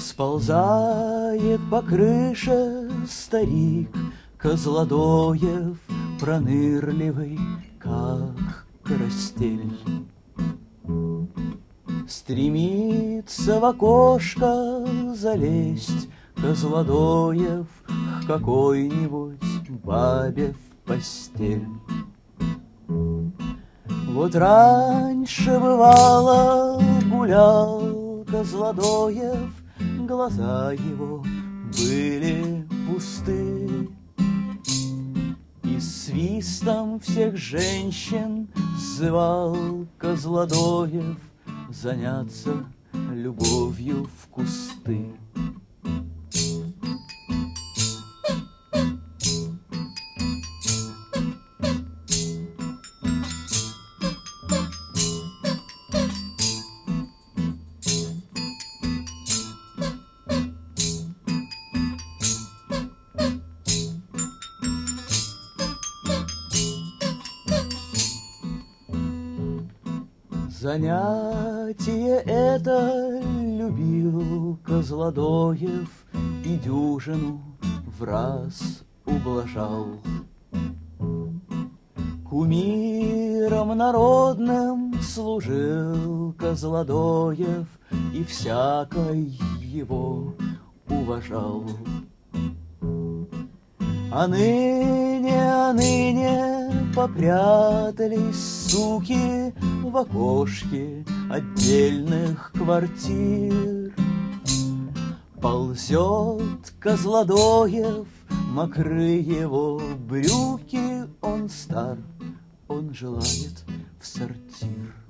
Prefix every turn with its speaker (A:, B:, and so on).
A: Сползает по крыше старик Козлодоев, пронырливый, как карастель. Стремится в окошко залезть Козлодоев к какой-нибудь бабе в постель. Вот раньше, бывало, гулял Козлодоев, глаза его были пусты, и свистом всех женщин звал Козлодоев заняться любовью в кусты. Занятие это любил Козлодоев и дюжину в раз ублажал. Кумиром народным служил Козлодоев и всякой его уважал. А ныне попрятались суки в окошке отдельных квартир. Ползет Козлодоев, мокры его брюки, он стар, он желает в сортир.